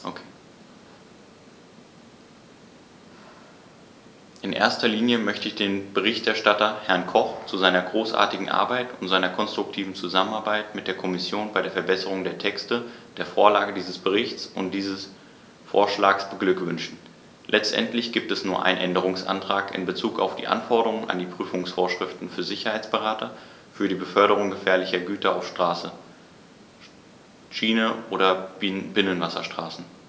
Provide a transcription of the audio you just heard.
Okay. In erster Linie möchte ich den Berichterstatter, Herrn Koch, zu seiner großartigen Arbeit und seiner konstruktiven Zusammenarbeit mit der Kommission bei der Verbesserung der Texte der Vorlage dieses Berichts und dieses Vorschlags beglückwünschen. Letztendlich gibt es nur einen Änderungsantrag in Bezug auf die Anforderungen an die Prüfungsvorschriften für Sicherheitsberater für die Beförderung gefährlicher Güter auf Straße, Schiene oder Binnenwasserstraßen.